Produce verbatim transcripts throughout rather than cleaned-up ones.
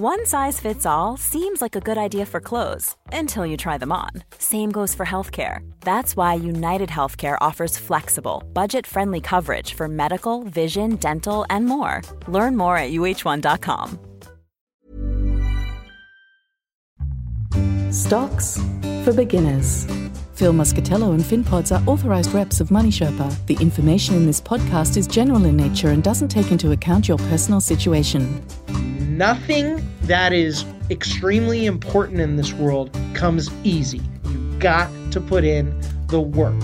One size fits all seems like a good idea for clothes until you try them on. Same goes for healthcare. That's why United Healthcare offers flexible, budget-friendly coverage for medical, vision, dental, and more. Learn more at U H one dot com. Stocks for beginners. Phil Muscatello and FinPods are authorised reps of Money Sherpa. The information in this podcast is general in nature and doesn't take into account your personal situation. Nothing that is extremely important in this world comes easy. You've got to put in the work.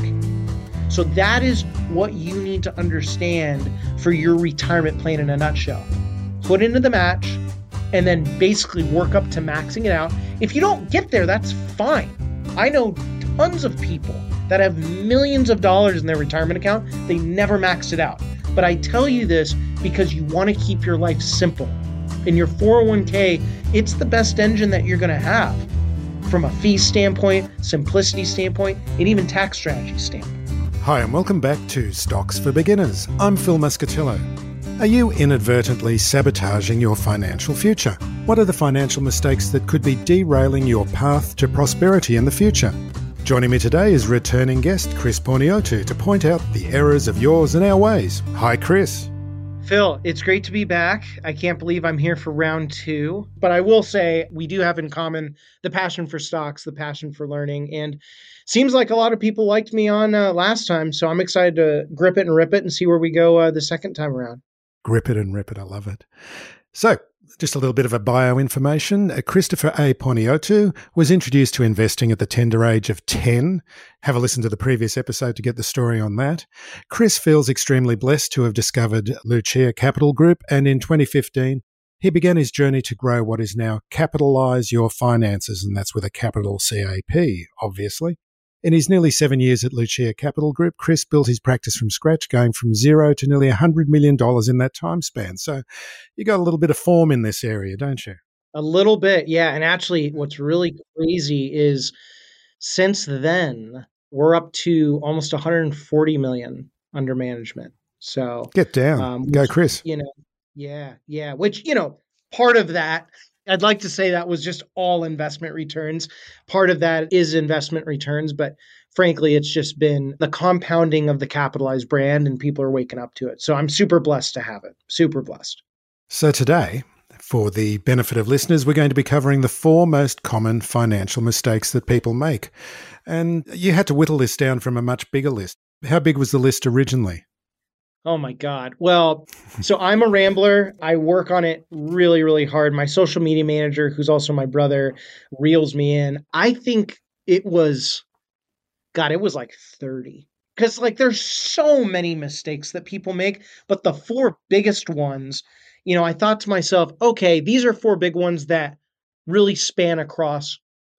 So that is what you need to understand for your retirement plan in a nutshell. Put into the match and then basically work up to maxing it out. If you don't get there, that's fine. I know tons of people that have millions of dollars in their retirement account. They never maxed it out. But I tell you this because you want to keep your life simple. In your four oh one k, it's the best engine that you're going to have from a fee standpoint, simplicity standpoint, and even tax strategy standpoint. Hi, and welcome back to Stocks for Beginners. I'm Phil Muscatello. Are you inadvertently sabotaging your financial future? What are the financial mistakes that could be derailing your path to prosperity in the future? Joining me today is returning guest Chris Porniotto to point out the errors of yours and our ways. Hi, Chris. Phil, it's great to be back. I can't believe I'm here for round two, but I will say we do have in common the passion for stocks, the passion for learning, and seems like a lot of people liked me on uh, last time, so I'm excited to grip it and rip it and see where we go uh, the second time around. Grip it and rip it. I love it. So, just a little bit of a bio information. Uh, Christopher A. Porniotto was introduced to investing at the tender age of ten. Have a listen to the previous episode to get the story on that. Chris feels extremely blessed to have discovered Lucia Capital Group, and in twenty fifteen, he began his journey to grow what is now Capitalize Your Finances, and that's with a capital C A P, obviously. In his nearly seven years at Lucia Capital Group, Chris built his practice from scratch, going from zero to nearly one hundred million dollars in that time span. So you got a little bit of form in this area, don't you? A little bit, yeah. And actually, what's really crazy is since then, we're up to almost one hundred forty million under management. So get down. Um, Go, which, Chris. You know, yeah, yeah. Which, you know, part of that, I'd like to say that was just all investment returns. Part of that is investment returns, but frankly, it's just been the compounding of the Capitalized brand and people are waking up to it. So I'm super blessed to have it. Super blessed. So today, for the benefit of listeners, we're going to be covering the four most common financial mistakes that people make. And you had to whittle this down from a much bigger list. How big was the list originally? Oh my God. Well, so I'm a rambler. I work on it really, really hard. My social media manager, who's also my brother, reels me in. I think it was, God, it was like thirty. Because like there's so many mistakes that people make, but the four biggest ones, you know, I thought to myself, okay, these are four big ones that really span across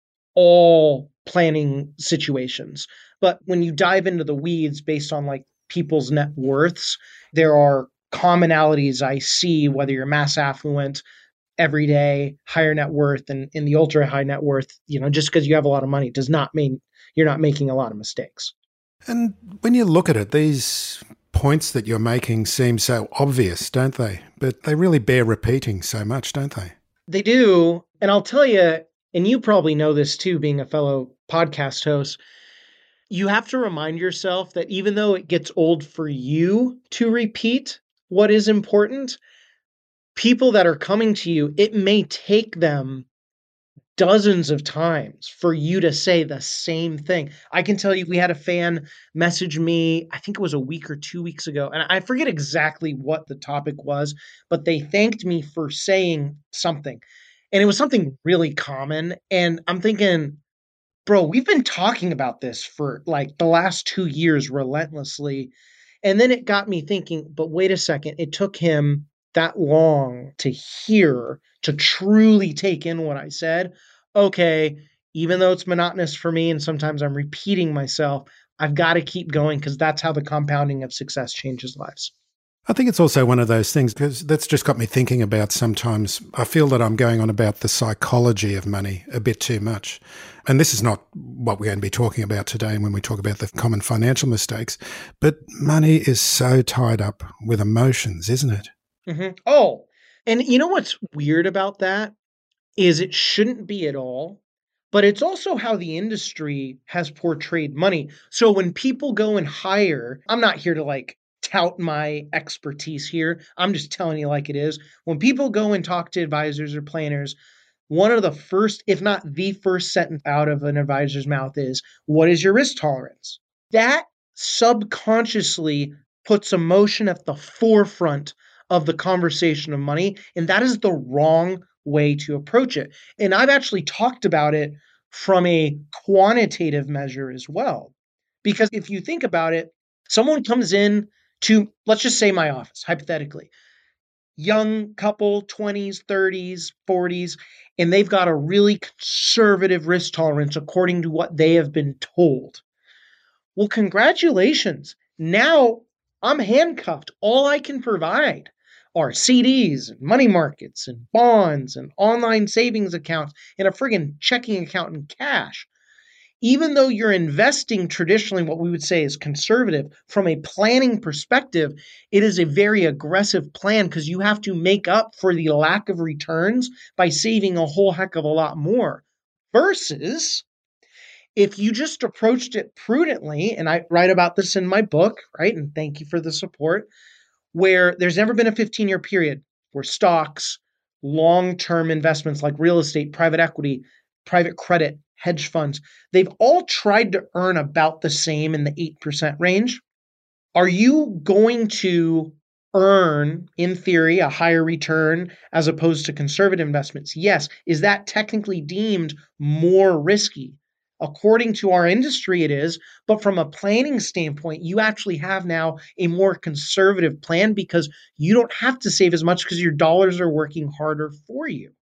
all planning situations. But when you dive into the weeds based on like people's net worths, there are commonalities I see, whether you're mass affluent, everyday, higher net worth, and in the ultra high net worth, you know, just because you have a lot of money does not mean you're not making a lot of mistakes. And when you look at it, these points that you're making seem so obvious, don't they? But they really bear repeating so much, don't they? They do. And I'll tell you, and you probably know this too, being a fellow podcast host, you have to remind yourself that even though it gets old for you to repeat what is important, people that are coming to you, it may take them dozens of times for you to say the same thing. I can tell you, we had a fan message me, I think it was a week or two weeks ago, and I forget exactly what the topic was, but they thanked me for saying something. And it was something really common. And I'm thinking, bro, we've been talking about this for like the last two years relentlessly. And then it got me thinking, but wait a second, it took him that long to hear, to truly take in what I said. Okay, even though it's monotonous for me and sometimes I'm repeating myself, I've got to keep going because that's how the compounding of success changes lives. I think it's also one of those things, because that's just got me thinking about sometimes I feel that I'm going on about the psychology of money a bit too much. And this is not what we're going to be talking about today when we talk about the common financial mistakes, but money is so tied up with emotions, isn't it? Mm-hmm. Oh, and you know what's weird about that? is it shouldn't be at all, but it's also how the industry has portrayed money. So when people go and hire, I'm not here to like tout my expertise here. I'm just telling you like it is. When people go and talk to advisors or planners, one of the first, if not the first sentence out of an advisor's mouth is, what is your risk tolerance? That subconsciously puts emotion at the forefront of the conversation of money, and that is the wrong way to approach it. And I've actually talked about it from a quantitative measure as well. Because if you think about it, someone comes in to, let's just say my office, hypothetically, young couple, twenties, thirties, forties, and they've got a really conservative risk tolerance according to what they have been told. Well, congratulations. Now I'm handcuffed. All I can provide are C Ds and money markets and bonds and online savings accounts and a friggin' checking account in cash. Even though you're investing traditionally what we would say is conservative, from a planning perspective, it is a very aggressive plan because you have to make up for the lack of returns by saving a whole heck of a lot more. Versus if you just approached it prudently, and I write about this in my book, right? And thank you for the support, where there's never been a fifteen-year period where stocks, long-term investments like real estate, private equity, private credit, hedge funds, they've all tried to earn about the same in the eight percent range. Are you going to earn, in theory, a higher return as opposed to conservative investments? Yes. Is that technically deemed more risky? According to our industry, it is. But from a planning standpoint, you actually have now a more conservative plan because you don't have to save as much because your dollars are working harder for you.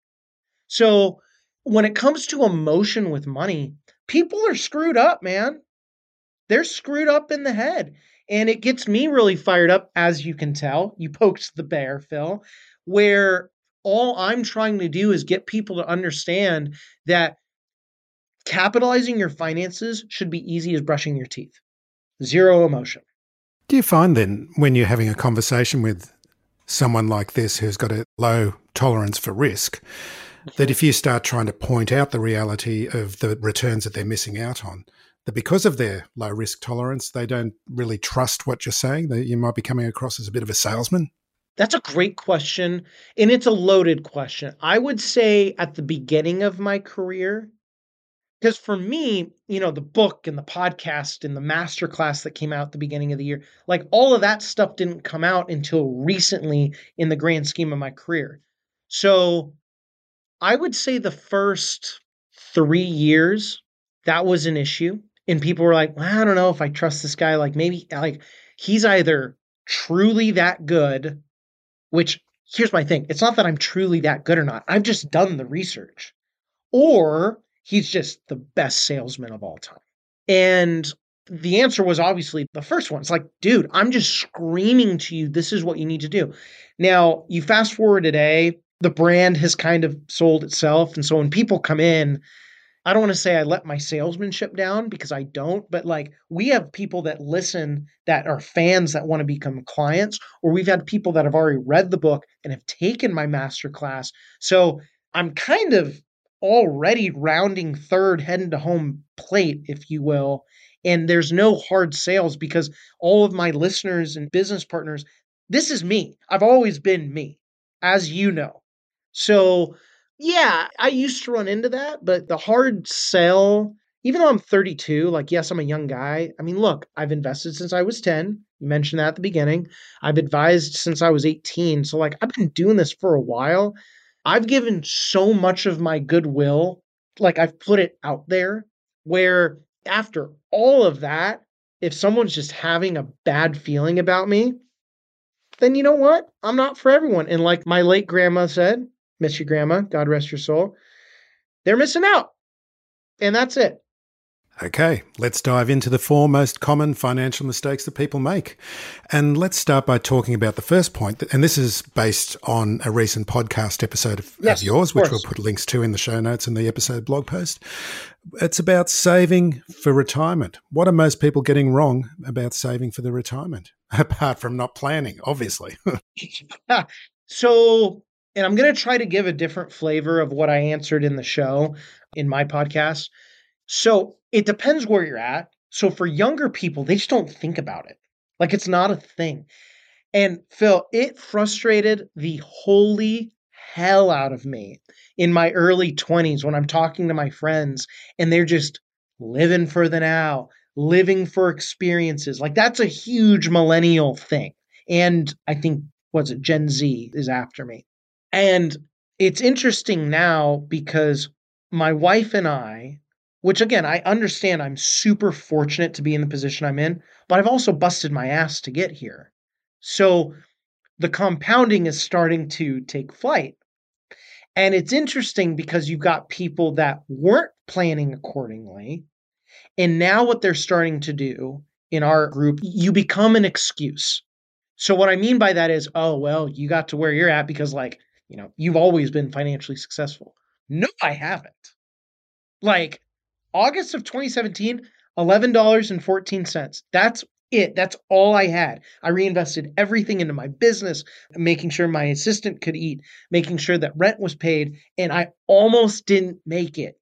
So when it comes to emotion with money, people are screwed up, man. They're screwed up in the head. And it gets me really fired up, as you can tell. You poked the bear, Phil, where all I'm trying to do is get people to understand that capitalizing your finances should be easy as brushing your teeth. Zero emotion. Do you find then when you're having a conversation with someone like this who's got a low tolerance for risk, that if you start trying to point out the reality of the returns that they're missing out on, that because of their low risk tolerance, they don't really trust what you're saying, that you might be coming across as a bit of a salesman? That's a great question, and it's a loaded question. I would say at the beginning of my career, because for me, you know, the book and the podcast and the masterclass that came out at the beginning of the year, like all of that stuff didn't come out until recently in the grand scheme of my career. So I would say the first three years, that was an issue. And people were like, well, I don't know if I trust this guy. Like maybe like he's either truly that good, which here's my thing. It's not that I'm truly that good or not. I've just done the research. Or he's just the best salesman of all time. And the answer was obviously the first one. It's like, dude, I'm just screaming to you, this is what you need to do. Now, you fast forward today, the brand has kind of sold itself. And so when people come in, I don't want to say I let my salesmanship down because I don't, but like we have people that listen that are fans that want to become clients, or we've had people that have already read the book and have taken my masterclass. So I'm kind of already rounding third, heading to home plate, if you will. And there's no hard sales because all of my listeners and business partners, this is me. I've always been me, as you know. So yeah, I used to run into that, but the hard sell, even though I'm thirty-two, like, yes, I'm a young guy. I mean, look, I've invested since I was ten. You mentioned that at the beginning. I've advised since I was eighteen. So like, I've been doing this for a while. I've given so much of my goodwill, like I've put it out there, where after all of that, if someone's just having a bad feeling about me, then you know what? I'm not for everyone. And like my late grandma said, miss you, Grandma, God rest your soul, they're missing out. And that's it. Okay, let's dive into the four most common financial mistakes that people make. And let's start by talking about the first point. And this is based on a recent podcast episode of, yes, of yours, of which we'll put links to in the show notes and the episode blog post. It's about saving for retirement. What are most people getting wrong about saving for the retirement? Apart from not planning, obviously. So, And I'm going to try to give a different flavor of what I answered in the show in my podcast. So it depends where you're at. So for younger people, they just don't think about it. Like it's not a thing. And Phil, it frustrated the holy hell out of me in my early twenties when I'm talking to my friends and they're just living for the now, living for experiences. Like that's a huge millennial thing. And I think, what's it, Gen Z is after me. And it's interesting now because my wife and I, which again, I understand I'm super fortunate to be in the position I'm in, but I've also busted my ass to get here. So the compounding is starting to take flight. And it's interesting because you've got people that weren't planning accordingly. And now what they're starting to do in our group, you become an excuse. So what I mean by that is, oh, well, you got to where you're at because like, you know, you've always been financially successful. No, I haven't. Like August of twenty seventeen, eleven dollars and fourteen cents. That's it. That's all I had. I reinvested everything into my business, making sure my assistant could eat, making sure that rent was paid, and I almost didn't make it.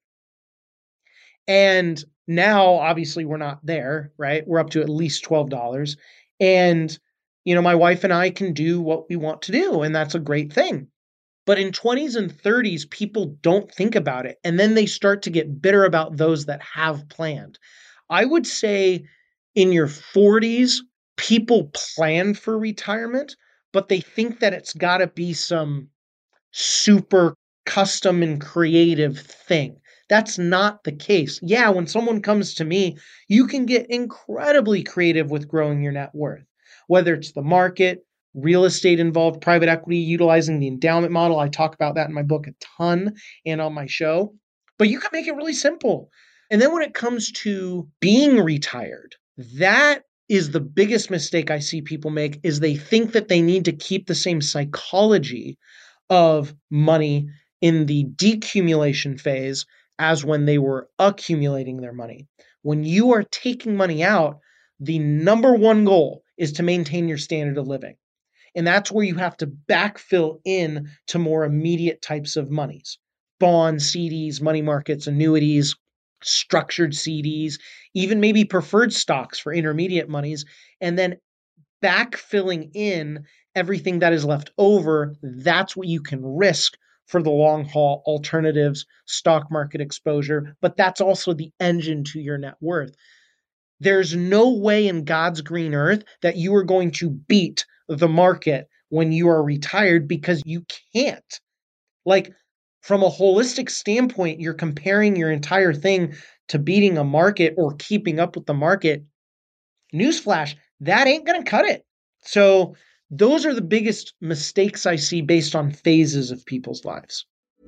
And now, obviously, we're not there, right? We're up to at least twelve dollars. And, you know, my wife and I can do what we want to do, and that's a great thing. But in twenties and thirties, people don't think about it. And then they start to get bitter about those that have planned. I would say in your forties, people plan for retirement, but they think that it's got to be some super custom and creative thing. That's not the case. Yeah, when someone comes to me, you can get incredibly creative with growing your net worth, whether it's the market, real estate involved, private equity, utilizing the endowment model. I talk about that in my book a ton and on my show, but you can make it really simple. And then when it comes to being retired, that is the biggest mistake I see people make is they think that they need to keep the same psychology of money in the decumulation phase as when they were accumulating their money. When you are taking money out, the number one goal is to maintain your standard of living. And that's where you have to backfill in to more immediate types of monies. Bonds, C Ds, money markets, annuities, structured C Ds, even maybe preferred stocks for intermediate monies, and then backfilling in everything that is left over. That's what you can risk for the long haul alternatives, stock market exposure, but that's also the engine to your net worth. There's no way in God's green earth that you are going to beat the market when you are retired because you can't. Like from a holistic standpoint, you're comparing your entire thing to beating a market or keeping up with the market. Newsflash, that ain't going to cut it. So those are the biggest mistakes I see based on phases of people's lives.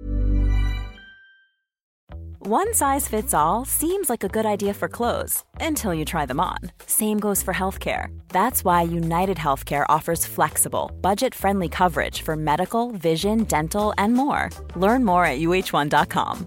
One size fits all seems like a good idea for clothes until you try them on. Same goes for healthcare. That's why United Healthcare offers flexible, budget-friendly coverage for medical, vision, dental, and more. Learn more at U H one dot com.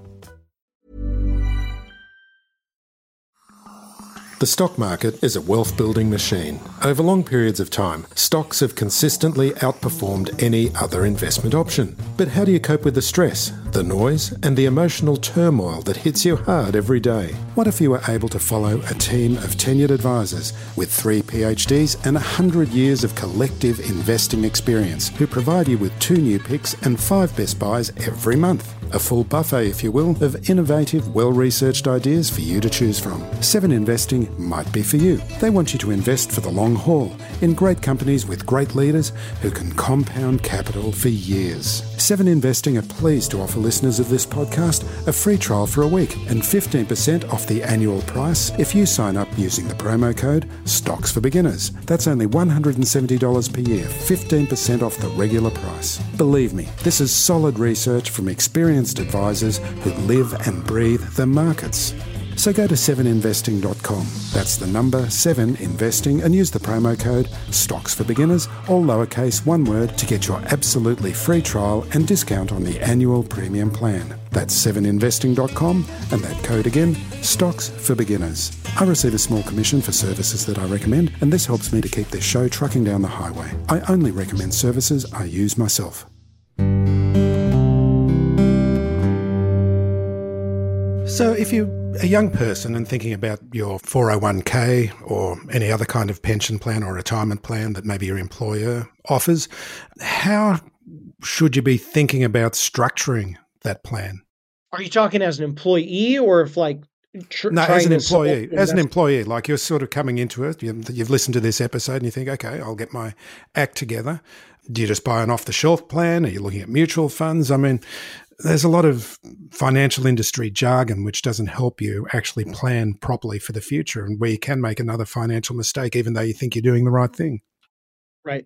The stock market is a wealth-building machine. Over long periods of time, stocks have consistently outperformed any other investment option. But how do you cope with the stress, the noise, and the emotional turmoil that hits you hard every day? What if you were able to follow a team of tenured advisors with three P H Ds and one hundred years of collective investing experience who provide you with two new picks and five best buys every month? A full buffet, if you will, of innovative, well-researched ideas for you to choose from. Seven Investing might be for you. They want you to invest for the long haul in great companies with great leaders who can compound capital for years. Seven Investing are pleased to offer listeners of this podcast a free trial for a week and fifteen percent off the annual price if you sign up using the promo code Stocks for Beginners. That's only one hundred seventy dollars per year, fifteen percent off the regular price. Believe me, this is solid research from experienced advisors who live and breathe the markets. So go to seven investing dot com. That's the number seven investing and use the promo code Stocks for Beginners, all lowercase, one word, to get your absolutely free trial and discount on the annual premium plan. That's seven investing dot com and that code again, Stocks for Beginners. I receive a small commission for services that I recommend, and this helps me to keep this show trucking down the highway. I only recommend services I use myself. So if you're a young person and thinking about your four oh one k or any other kind of pension plan or retirement plan that maybe your employer offers, how should you be thinking about structuring that plan? Are you talking as an employee or if like tr- No, trying as an to employee, sell- as an employee, like you're sort of coming into it, you- you've listened to this episode and you think, okay, I'll get my act together. Do you just buy an off-the-shelf plan? Are you looking at mutual funds? I mean, there's a lot of financial industry jargon which doesn't help you actually plan properly for the future and where you can make another financial mistake even though you think you're doing the right thing. Right.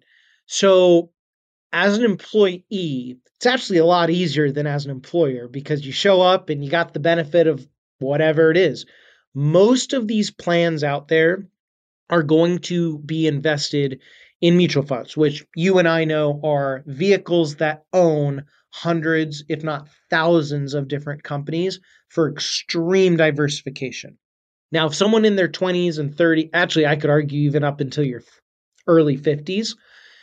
So as an employee, it's actually a lot easier than as an employer because you show up and you got the benefit of whatever it is. Most of these plans out there are going to be invested in mutual funds, which you and I know are vehicles that own hundreds, if not thousands of different companies for extreme diversification. Now, if someone in their twenties and thirties, actually, I could argue even up until your early fifties,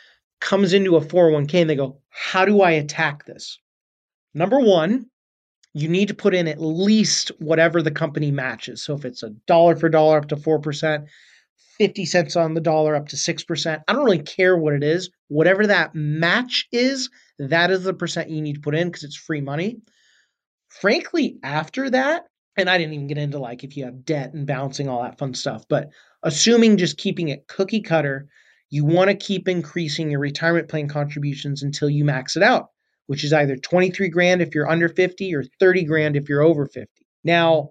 comes into a four oh one k and they go, how do I attack this? Number one, you need to put in at least whatever the company matches. So if it's a dollar for dollar up to four percent, fifty cents on the dollar up to six percent, I don't really care what it is. Whatever that match is, that is the percent you need to put in because it's free money. Frankly, after that, and I didn't even get into like if you have debt and balancing all that fun stuff, but assuming just keeping it cookie cutter, you want to keep increasing your retirement plan contributions until you max it out, which is either twenty-three grand if you're under fifty or thirty grand if you're over fifty. Now,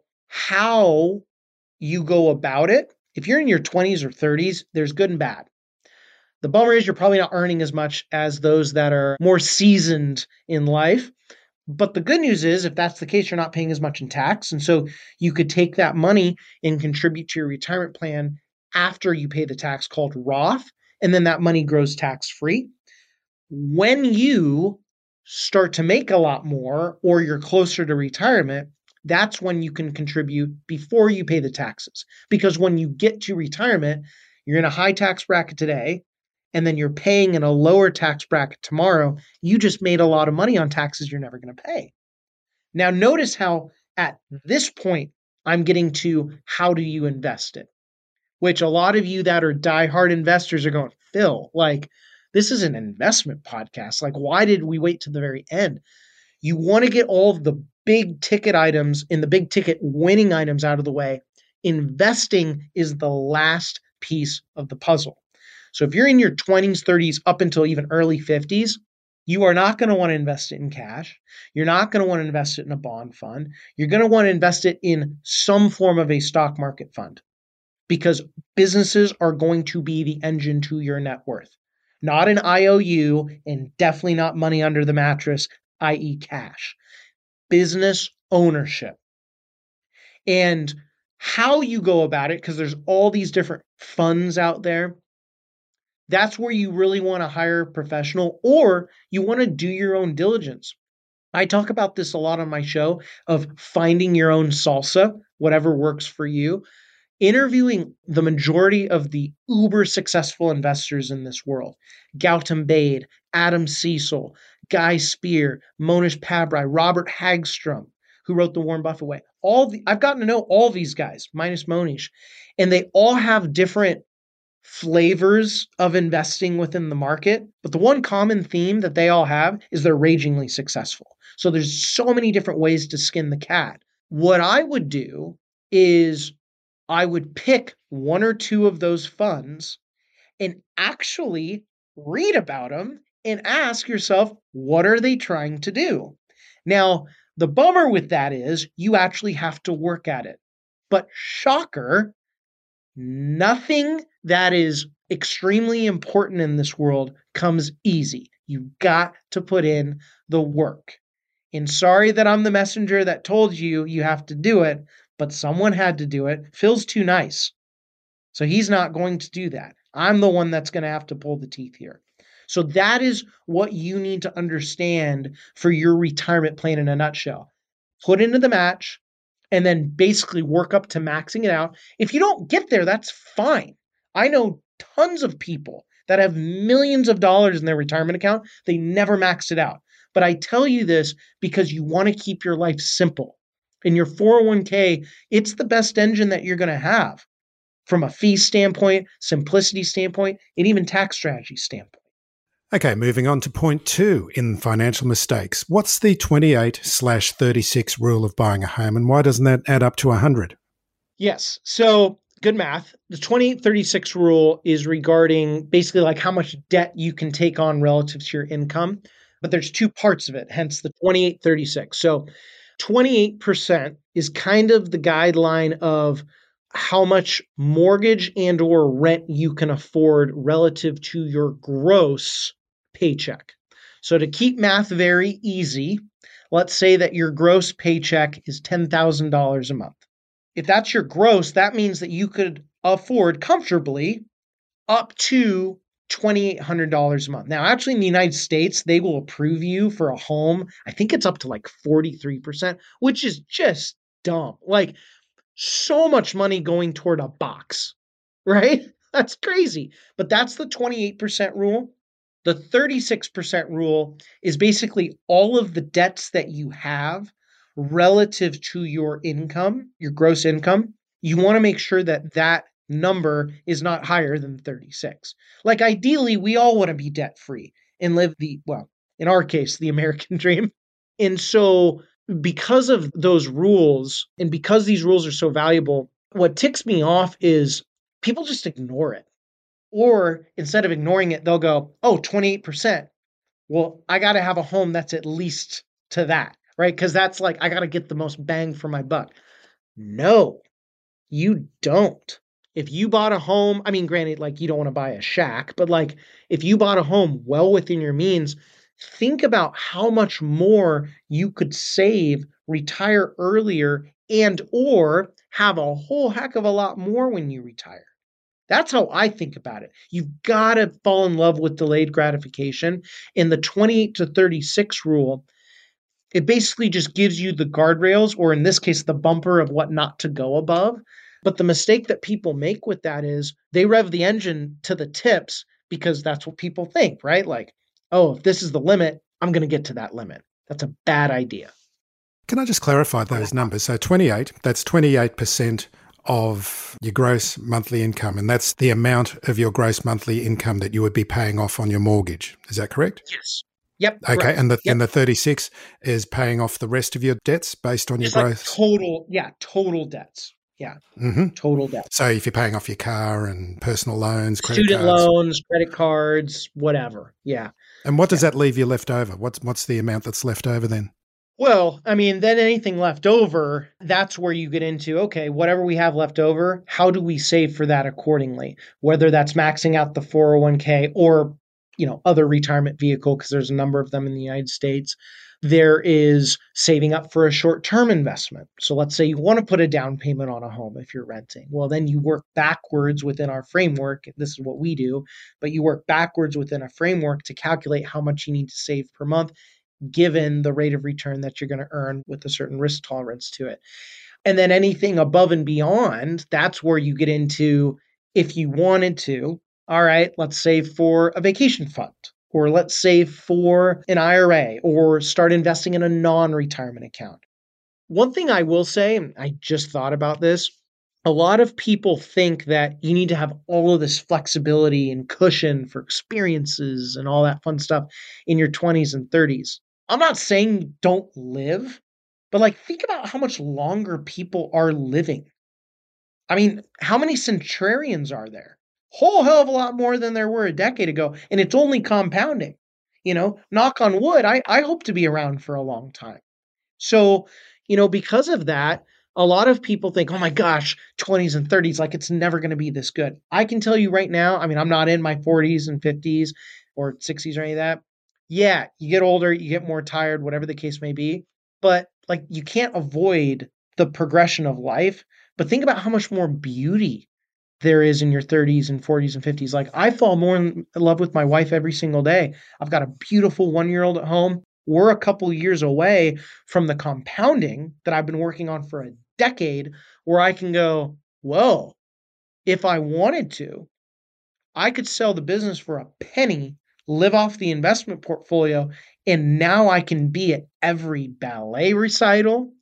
how you go about it, if you're in your twenties or thirties, there's good and bad. The bummer is you're probably not earning as much as those that are more seasoned in life. But the good news is, if that's the case, you're not paying as much in tax. And so you could take that money and contribute to your retirement plan after you pay the tax called Roth, and then that money grows tax-free. When you start to make a lot more or you're closer to retirement, that's when you can contribute before you pay the taxes. Because when you get to retirement, you're in a high tax bracket today, and then you're paying in a lower tax bracket tomorrow. You just made a lot of money on taxes you're never going to pay. Now, notice how at this point, I'm getting to how do you invest it, which a lot of you that are diehard investors are going, Phil, like, this is an investment podcast. Like, why did we wait to the very end? You want to get all of the big ticket items and the big ticket winning items out of the way. Investing is the last piece of the puzzle. So if you're in your twenties, thirties, up until even early fifties, you are not going to want to invest it in cash. You're not going to want to invest it in a bond fund. You're going to want to invest it in some form of a stock market fund because businesses are going to be the engine to your net worth, not an I O U and definitely not money under the mattress, that is cash. Business ownership. And how you go about it, because there's all these different funds out there, that's where you really want to hire a professional or you want to do your own diligence. I talk about this a lot on my show of finding your own salsa, whatever works for you. Interviewing the majority of the uber successful investors in this world, Gautam Baid, Adam Cecil, Guy Spear, Monish Pabrai, Robert Hagstrom, who wrote The Warren Buffett Way. All the, I've gotten to know all these guys, minus Monish, and they all have different flavors of investing within the market. But the one common theme that they all have is they're ragingly successful. So there's so many different ways to skin the cat. What I would do is I would pick one or two of those funds and actually read about them and ask yourself, what are they trying to do? Now, the bummer with that is you actually have to work at it. But shocker, nothing that is extremely important in this world comes easy. You've got to put in the work. And sorry that I'm the messenger that told you you have to do it, but someone had to do it. Phil's too nice. So he's not going to do that. I'm the one that's going to have to pull the teeth here. So that is what you need to understand for your retirement plan in a nutshell. Put into the match and then basically work up to maxing it out. If you don't get there, that's fine. I know tons of people that have millions of dollars in their retirement account. They never maxed it out. But I tell you this because you want to keep your life simple. In your four oh one k, it's the best engine that you're going to have from a fee standpoint, simplicity standpoint, and even tax strategy standpoint. Okay, moving on to point two in financial mistakes. What's the twenty-eight slash thirty-six rule of buying a home, and why doesn't that add up to one hundred? Yes. So good math. The twenty-eight thirty-six rule is regarding basically like how much debt you can take on relative to your income. But there's two parts of it, hence the twenty-eight thirty-six. So twenty-eight percent is kind of the guideline of how much mortgage and or rent you can afford relative to your gross paycheck. So to keep math very easy, let's say that your gross paycheck is ten thousand dollars a month. If that's your gross, that means that you could afford comfortably up to two thousand eight hundred dollars a month. Now, actually in the United States, they will approve you for a home. I think it's up to like forty-three percent, which is just dumb. Like so much money going toward a box, right? That's crazy. But that's the twenty-eight percent rule. The thirty-six percent rule is basically all of the debts that you have relative to your income, your gross income. You want to make sure that that number is not higher than thirty-six. Like ideally, we all want to be debt free and live the, well, in our case, the American dream. And so because of those rules and because these rules are so valuable, what ticks me off is people just ignore it. Or instead of ignoring it, they'll go, oh, twenty-eight percent. Well, I got to have a home that's at least to that, right? Because that's like, I got to get the most bang for my buck. No, you don't. If you bought a home, I mean, granted, like you don't want to buy a shack, but like if you bought a home well within your means, think about how much more you could save, retire earlier, and or have a whole heck of a lot more when you retire. That's how I think about it. You've got to fall in love with delayed gratification. In the twenty-eight to thirty-six rule, it basically just gives you the guardrails, or in this case, the bumper of what not to go above. But the mistake that people make with that is they rev the engine to the tips because that's what people think, right? Like, oh, if this is the limit, I'm going to get to that limit. That's a bad idea. Can I just clarify those numbers? So twenty-eight, that's twenty-eight percent of your gross monthly income, and that's the amount of your gross monthly income that you would be paying off on your mortgage. Is that correct? Yes. Yep. Okay, correct. and the yep. and the thirty-six is paying off the rest of your debts based on your It's like gross total, yeah, total debts. Yeah, mm-hmm. total debt. So if you're paying off your car and personal loans, credit student cards, loans, credit cards, whatever. Yeah. And what does yeah. that leave you left over? What's what's the amount that's left over then? Well, I mean, then anything left over, that's where you get into, okay, whatever we have left over, how do we save for that accordingly? Whether that's maxing out the four oh one k or, you know, other retirement vehicle, because there's a number of them in the United States. There is saving up for a short-term investment. So let's say you want to put a down payment on a home if you're renting. Well, then you work backwards within our framework. This is what we do, but you work backwards within a framework to calculate how much you need to save per month, given the rate of return that you're going to earn with a certain risk tolerance to it. And then anything above and beyond, that's where you get into, if you wanted to, all right, let's save for a vacation fund, or let's save for an I R A, or start investing in a non-retirement account. One thing I will say, and I just thought about this, a lot of people think that you need to have all of this flexibility and cushion for experiences and all that fun stuff in your twenties and thirties. I'm not saying don't live, but like think about how much longer people are living. I mean, how many centenarians are there? Whole hell of a lot more than there were a decade ago, and it's only compounding. You know, knock on wood, I, I hope to be around for a long time. So, you know, because of that, a lot of people think, oh my gosh, twenties and thirties, like it's never going to be this good. I can tell you right now, I mean, I'm not in my forties and fifties or sixties or any of that. Yeah, you get older, you get more tired, whatever the case may be. But like you can't avoid the progression of life. But think about how much more beauty there is in your thirties and forties and fifties. Like I fall more in love with my wife every single day. I've got a beautiful one-year-old at home. We're a couple years away from the compounding that I've been working on for a decade, where I can go, whoa, if I wanted to, I could sell the business for a penny, live off the investment portfolio, and now I can be at every ballet recital,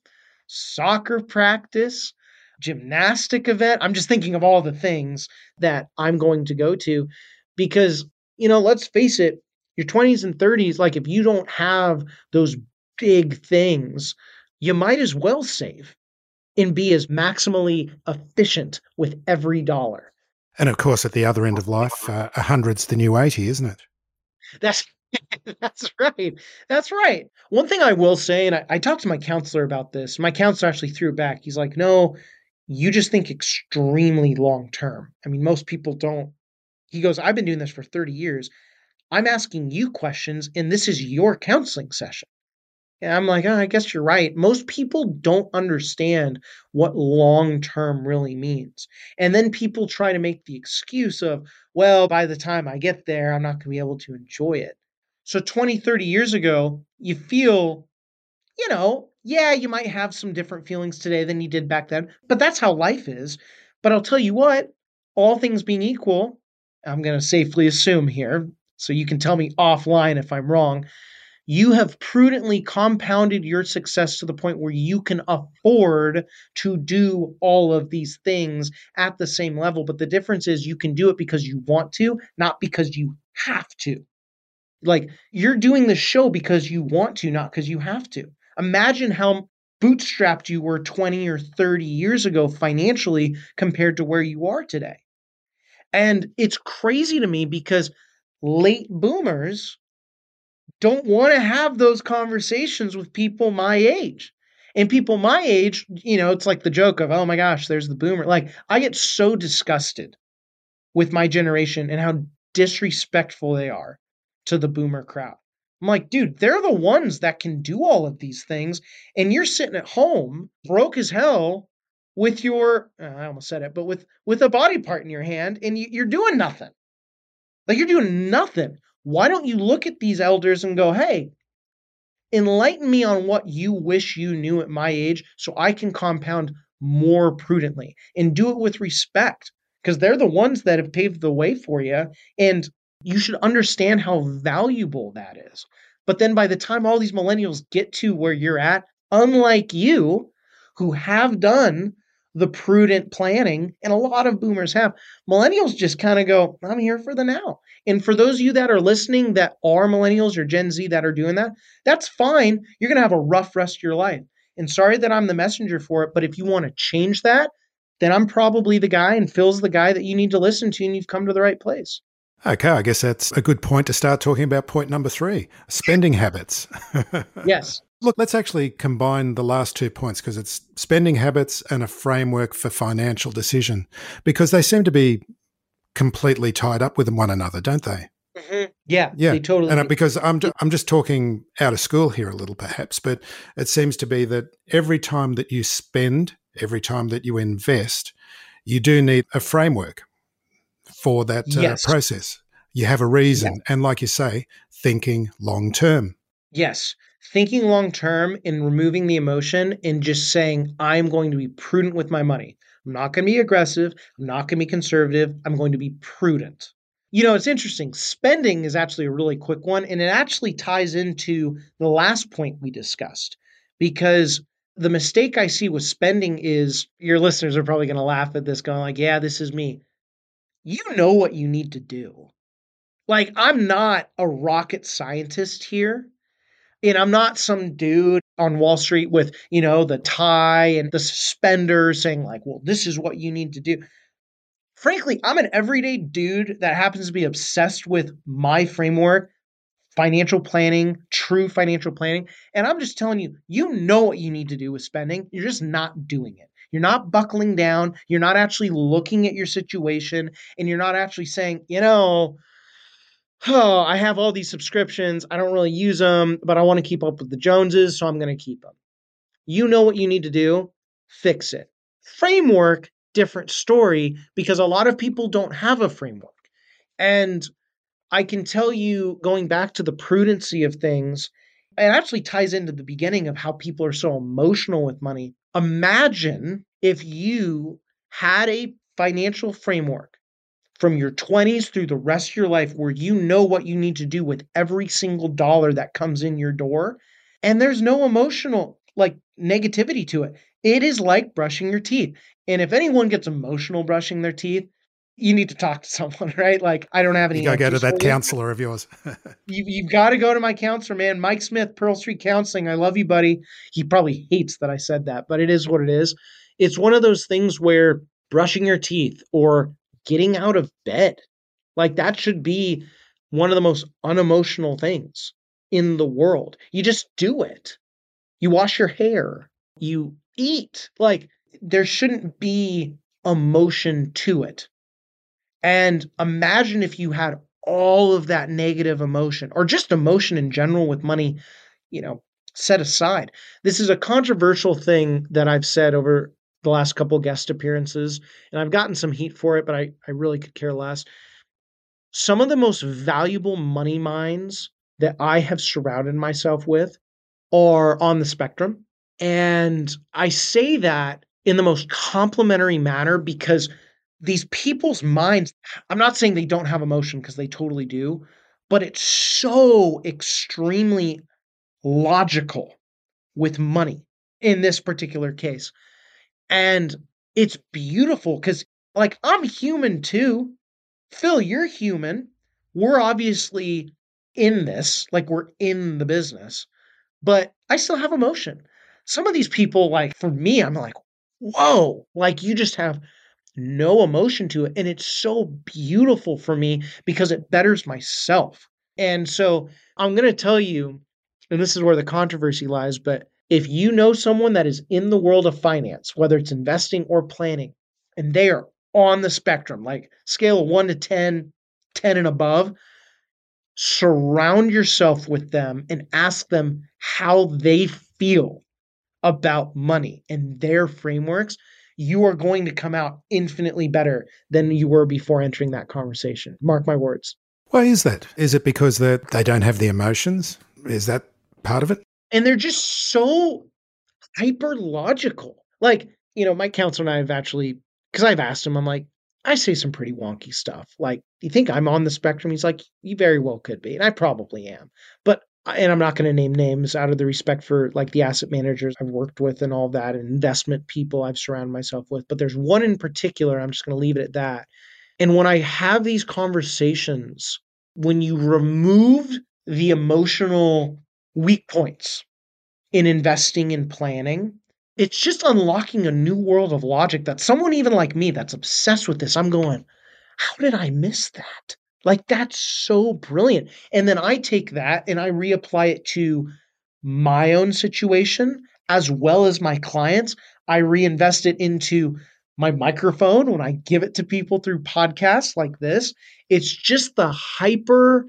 soccer practice, gymnastic event. I'm just thinking of all the things that I'm going to go to because, you know, let's face it, your twenties and thirties, like if you don't have those big things, you might as well save and be as maximally efficient with every dollar. And of course, at the other end of life, uh, a hundred's the new eighty, isn't it? That's that's right. That's right. One thing I will say, and I, I talked to my counselor about this. My counselor actually threw it back. He's like, no, you just think extremely long term. I mean, most people don't. He goes, I've been doing this for thirty years. I'm asking you questions, and this is your counseling session. And I'm like, oh, I guess you're right. Most people don't understand what long-term really means. And then people try to make the excuse of, well, by the time I get there, I'm not going to be able to enjoy it. So twenty, thirty years ago, you feel, you know, yeah, you might have some different feelings today than you did back then, but that's how life is. But I'll tell you what, all things being equal, I'm going to safely assume here, so you can tell me offline if I'm wrong, you have prudently compounded your success to the point where you can afford to do all of these things at the same level. But the difference is you can do it because you want to, not because you have to. Like you're doing the show because you want to, not because you have to. Imagine how bootstrapped you were twenty or thirty years ago financially compared to where you are today. And it's crazy to me because late boomers don't want to have those conversations with people my age. And people my age, you know, it's like the joke of, oh my gosh, there's the boomer. Like, I get so disgusted with my generation and how disrespectful they are to the boomer crowd. I'm like, dude, they're the ones that can do all of these things. And you're sitting at home, broke as hell, with your, uh, I almost said it, but with, with a body part in your hand, and you, you're doing nothing. Like, you're doing nothing. Why don't you look at these elders and go, hey, enlighten me on what you wish you knew at my age so I can compound more prudently and do it with respect because they're the ones that have paved the way for you. And you should understand how valuable that is. But then by the time all these millennials get to where you're at, unlike you, who have done the prudent planning, and a lot of boomers have, millennials just kind of go, I'm here for the now. And for those of you that are listening that are millennials or Gen Z that are doing that, that's fine. You're going to have a rough rest of your life. And sorry that I'm the messenger for it, but if you want to change that, then I'm probably the guy and Phil's the guy that you need to listen to, and you've come to the right place. Okay, I guess that's a good point to start talking about point number three, spending habits. Yes. Look, let's actually combine the last two points because it's spending habits and a framework for financial decision because they seem to be completely tied up with one another, don't they? Mm-hmm. Yeah, yeah, they totally. And because I'm I'm just talking out of school here a little, perhaps, but it seems to be that every time that you spend, every time that you invest, you do need a framework for that uh, yes. process. You have a reason, yeah. And like you say, thinking long term. Yes. Thinking long term and removing the emotion and just saying, I'm going to be prudent with my money. I'm not going to be aggressive. I'm not going to be conservative. I'm going to be prudent. You know, it's interesting. Spending is actually a really quick one, and it actually ties into the last point we discussed because the mistake I see with spending is, your listeners are probably going to laugh at this going like, yeah, this is me. You know what you need to do. Like, I'm not a rocket scientist here. And I'm not some dude on Wall Street with, you know, the tie and the suspenders saying like, well, this is what you need to do. Frankly, I'm an everyday dude that happens to be obsessed with my framework, financial planning, true financial planning. And I'm just telling you, you know what you need to do with spending. You're just not doing it. You're not buckling down. You're not actually looking at your situation. And you're not actually saying, you know, oh, I have all these subscriptions. I don't really use them, but I want to keep up with the Joneses, so I'm going to keep them. You know what you need to do. Fix it. Framework, different story, because a lot of people don't have a framework. And I can tell you, going back to the prudency of things, it actually ties into the beginning of how people are so emotional with money. Imagine if you had a financial framework from your twenties through the rest of your life where you know what you need to do with every single dollar that comes in your door. And there's no emotional like negativity to it. It is like brushing your teeth. And if anyone gets emotional brushing their teeth, you need to talk to someone, right? Like, I don't have any You go go to answers that for you. counselor of yours. You, you've got to go to my counselor, man. Mike Smith, Pearl Street Counseling. I love you, buddy. He probably hates that I said that, but it is what it is. It's one of those things where brushing your teeth or getting out of bed, like that should be one of the most unemotional things in the world. You just do it. You wash your hair. You eat. Like, there shouldn't be emotion to it. And imagine if you had all of that negative emotion or just emotion in general with money, you know, set aside. This is a controversial thing that I've said over the last couple guest appearances, and I've gotten some heat for it, but I, I really could care less. Some of the most valuable money minds that I have surrounded myself with are on the spectrum. And I say that in the most complimentary manner because these people's minds, I'm not saying they don't have emotion because they totally do, but it's so extremely logical with money in this particular case. And it's beautiful because, like, I'm human too. Phil, you're human. We're obviously in this, like, we're in the business, but I still have emotion. Some of these people, like, for me, I'm like, whoa, like, you just have no emotion to it. And it's so beautiful for me because it betters myself. And so I'm going to tell you, and this is where the controversy lies, but if you know someone that is in the world of finance, whether it's investing or planning, and they are on the spectrum, like scale of one to ten, ten and above, surround yourself with them and ask them how they feel about money and their frameworks. You are going to come out infinitely better than you were before entering that conversation. Mark my words. Why is that? Is it because that they don't have the emotions? Is that part of it? And they're just so hyper logical. Like, you know, my counselor and I have actually, because I've asked him, I'm like, I say some pretty wonky stuff. Like, do you think I'm on the spectrum? He's like, you very well could be. And I probably am. But and I'm not going to name names out of the respect for like the asset managers I've worked with and all that, and investment people I've surrounded myself with. But there's one in particular, I'm just going to leave it at that. And when I have these conversations, when you remove the emotional weak points in investing and planning, it's just unlocking a new world of logic that someone even like me that's obsessed with this, I'm going, how did I miss that? Like, that's so brilliant. And then I take that and I reapply it to my own situation as well as my clients. I reinvest it into my microphone when I give it to people through podcasts like this. It's just the hyper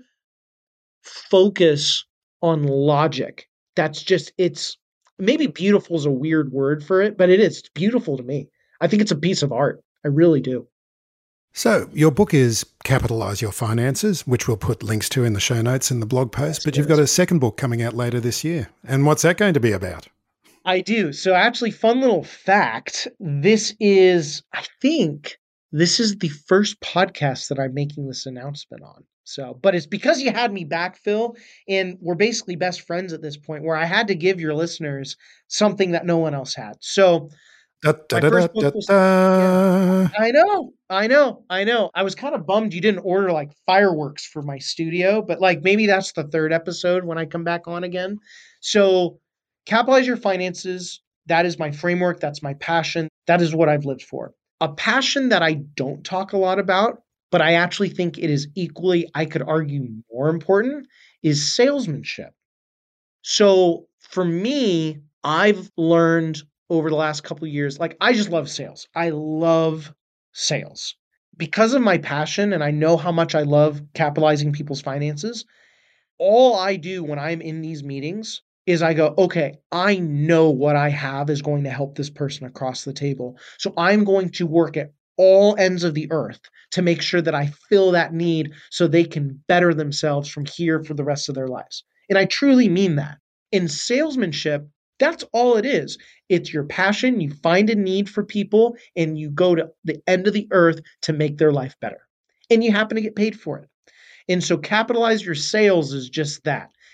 focus on logic. That's just, it's maybe beautiful is a weird word for it, but it is. It's beautiful to me. I think it's a piece of art. I really do. So your book is Capitalize Your Finances, which we'll put links to in the show notes in the blog post, yes, but you've got a second book coming out later this year. And what's that going to be about? I do. So actually, fun little fact, this is, I think, this is the first podcast that I'm making this announcement on. So, but it's because you had me back, Phil, and we're basically best friends at this point where I had to give your listeners something that no one else had. So Da, da, da, da, da, was, da. Yeah, I know, I know, I know. I was kind of bummed you didn't order like fireworks for my studio, but like maybe that's the third episode when I come back on again. So Capitalize Your Finances, that is my framework. That's my passion. That is what I've lived for. A passion that I don't talk a lot about, but I actually think it is equally, I could argue more important, is salesmanship. So for me, I've learned over the last couple of years, like I just love sales. I love sales because of my passion. And I know how much I love capitalizing people's finances. All I do when I'm in these meetings is I go, okay, I know what I have is going to help this person across the table. So I'm going to work at all ends of the earth to make sure that I fill that need so they can better themselves from here for the rest of their lives. And I truly mean that. In salesmanship, that's all it is. It's your passion. You find a need for people and you go to the end of the earth to make their life better. And you happen to get paid for it. And so capitalize your sales is just that.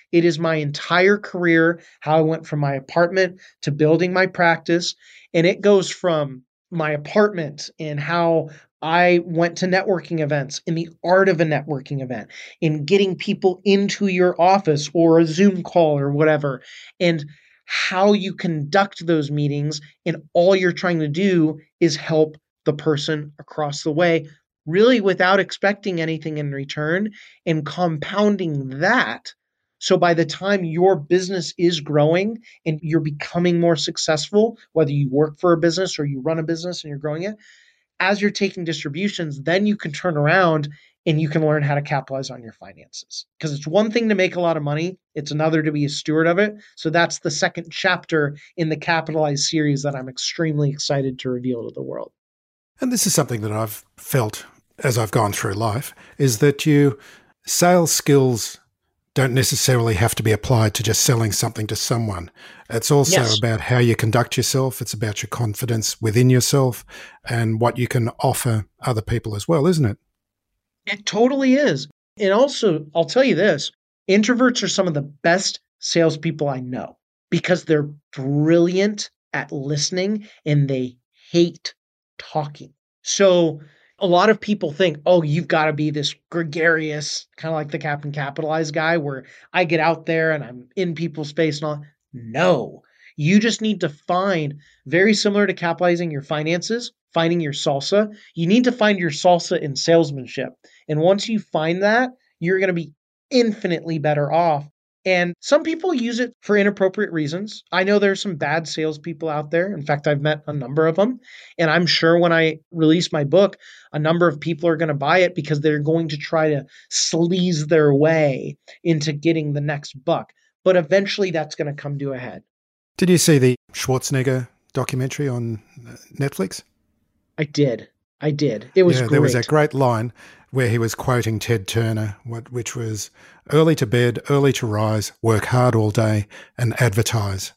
It is my entire career, how I went from my apartment to building my practice. And it goes from my apartment and how I went to networking events, in the art of a networking event, in getting people into your office or a Zoom call or whatever, and how you conduct those meetings. And all you're trying to do is help the person across the way, really without expecting anything in return, and compounding that. So by the time your business is growing and you're becoming more successful, whether you work for a business or you run a business and you're growing it, as you're taking distributions, then you can turn around and you can learn how to capitalize on your finances. Because it's one thing to make a lot of money. It's another to be a steward of it. So that's the second chapter in the Capitalize series that I'm extremely excited to reveal to the world. And this is something that I've felt as I've gone through life, is that you sales skills don't necessarily have to be applied to just selling something to someone. It's also yes. about how you conduct yourself. It's about your confidence within yourself and what you can offer other people as well, isn't it? It totally is. And also, I'll tell you this, introverts are some of the best salespeople I know because they're brilliant at listening and they hate talking. So a lot of people think, oh, you've got to be this gregarious, kind of like the Captain Capitalize guy where I get out there and I'm in people's face and all. No, you just need to find, very similar to capitalizing your finances, finding your salsa. You need to find your salsa in salesmanship. And once you find that, you're going to be infinitely better off. And some people use it for inappropriate reasons. I know there's some bad salespeople out there. In fact, I've met a number of them. And I'm sure when I release my book, a number of people are going to buy it because they're going to try to sleaze their way into getting the next buck. But eventually that's going to come to a head. Did you see the Schwarzenegger documentary on Netflix? I did. I did. It was yeah, great. There was a great line where he was quoting Ted Turner, which was early to bed, early to rise, work hard all day, and advertise.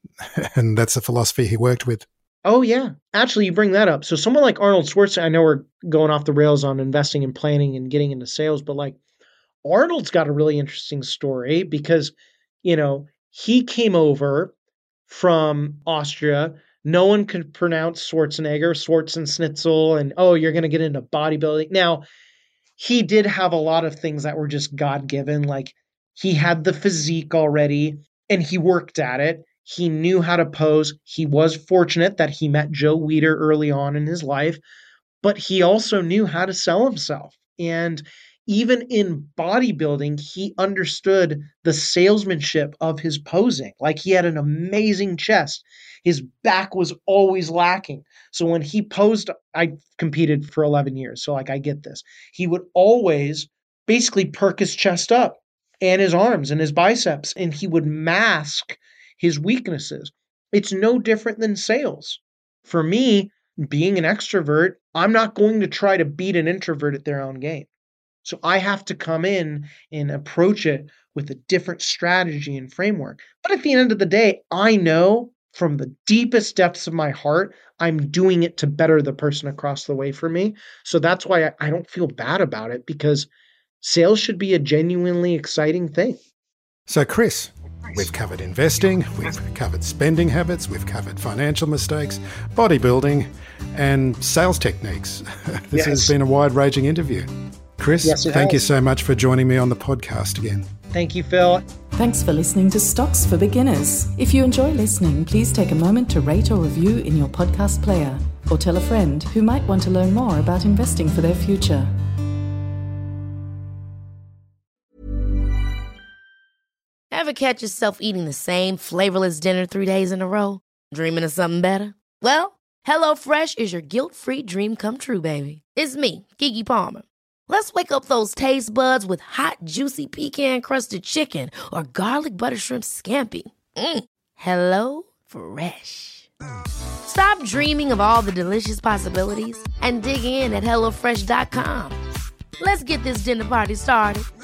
And that's the philosophy he worked with. Oh, yeah. Actually, you bring that up. So someone like Arnold Schwarzenegger, I know we're going off the rails on investing and planning and getting into sales, but like Arnold's got a really interesting story because, you know, he came over from Austria. No one could pronounce Schwarzenegger, Schwarzenschnitzel, and, oh, you're going to get into bodybuilding. Now, he did have a lot of things that were just God-given. Like he had the physique already and he worked at it. He knew how to pose. He was fortunate that he met Joe Weider early on in his life, but he also knew how to sell himself. And even in bodybuilding, he understood the salesmanship of his posing. Like he had an amazing chest. His back was always lacking. So when he posed, I competed for eleven years. So like, I get this. He would always basically perk his chest up and his arms and his biceps, and he would mask his weaknesses. It's no different than sales. For me, being an extrovert, I'm not going to try to beat an introvert at their own game. So I have to come in and approach it with a different strategy and framework. But at the end of the day, I know from the deepest depths of my heart, I'm doing it to better the person across the way from me. So that's why I don't feel bad about it, because sales should be a genuinely exciting thing. So Chris, we've covered investing, we've covered spending habits, we've covered financial mistakes, bodybuilding, and sales techniques. This yes. has been a wide-ranging interview. Chris, yes, thank has. you so much for joining me on the podcast again. Thank you, Phil. Thanks for listening to Stocks for Beginners. If you enjoy listening, please take a moment to rate or review in your podcast player, or tell a friend who might want to learn more about investing for their future. Ever catch yourself eating the same flavorless dinner three days in a row? Dreaming of something better? Well, HelloFresh is your guilt-free dream come true, baby. It's me, Keke Palmer. Let's wake up those taste buds with hot, juicy pecan-crusted chicken or garlic butter shrimp scampi. Mm. Hello Fresh. Stop dreaming of all the delicious possibilities and dig in at hello fresh dot com. Let's get this dinner party started.